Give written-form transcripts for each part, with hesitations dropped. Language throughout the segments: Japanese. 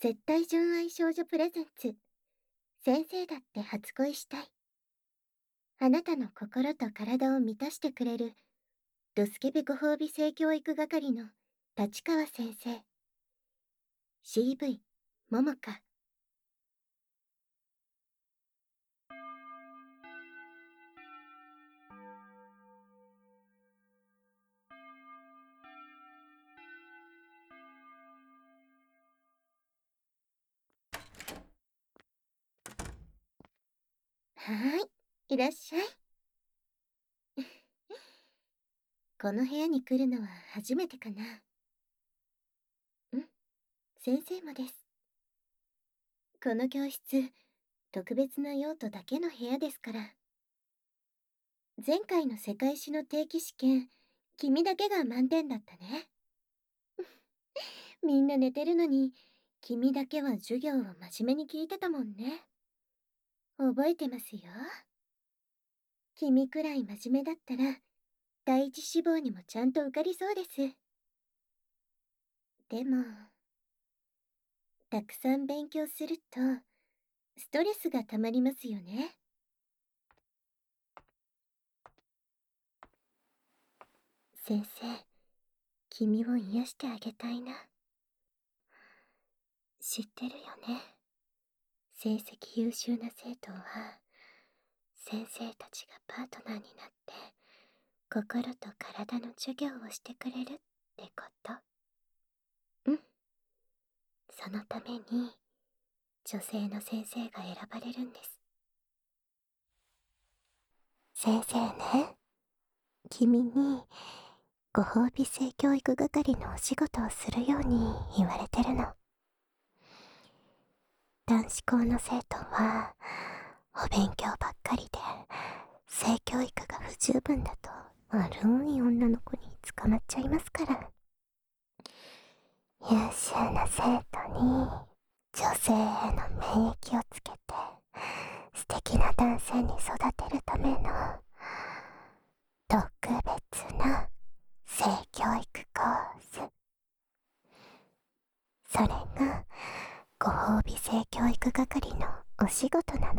絶対純愛少女プレゼンツ。先生だって初恋したい。あなたの心と体を満たしてくれるドスケベご褒美性教育係の立川先生。CV ももか。はーい、いらっしゃい。この部屋に来るのは初めてかな。先生もです。この教室、特別な用途だけの部屋ですから。前回の世界史の定期試験、君だけが満点だったね。みんな寝てるのに、君だけは授業を真面目に聞いてたもんね。覚えてますよ。君くらい真面目だったら、第一志望にもちゃんと受かりそうです。でも、たくさん勉強すると、ストレスがたまりますよね。先生、君を癒してあげたいな。知ってるよね。成績優秀な生徒は、先生たちがパートナーになって、心と体の授業をしてくれるってこと。そのために、女性の先生が選ばれるんです。先生ね、君に、ご褒美性教育係のお仕事をするように言われてるの。男子校の生徒は、お勉強ばっかりで、性教育が不十分だと悪い女の子に捕まっちゃいますから。優秀な生徒に女性への免疫をつけて素敵な男性に育てるための特別な性教育コース。それがご褒美性教育係のお仕事なの。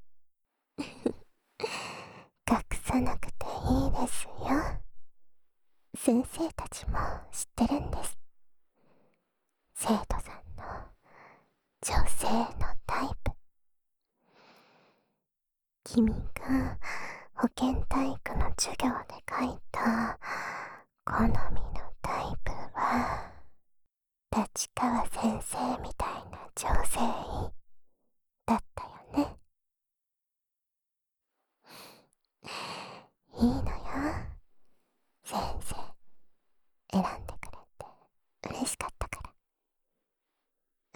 隠さなくていいですよ。先生たちも知ってるんです。生徒さんの女性のタイプ。君が保健体育の授業で書いた好みのタイプは立川先生みたいな女性だったよね。いいのよ、先生選んでくれて嬉しかったから。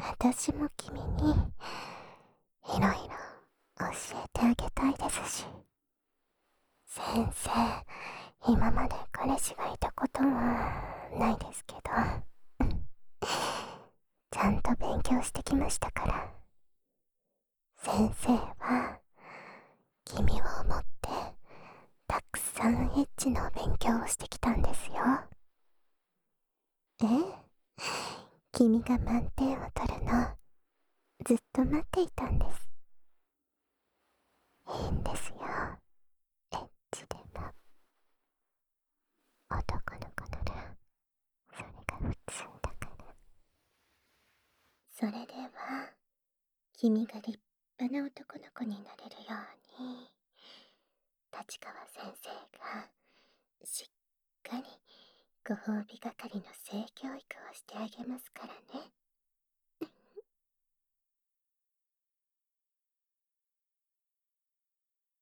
私も君にいろいろ教えてあげたいですし。先生、今まで彼氏がいたことはないですけど、ちゃんと勉強してきましたから。先生は君を思ってたくさんエッチの勉強をしてきたんですよ。え、君が満点を取るのずっと待っていたんです。いいんですよ、エッチでも。男の子ならそれが普通だから。それでは君が立派な男の子になれるように、立川先生がしっかりご褒美係の性教育をしてあげますからね。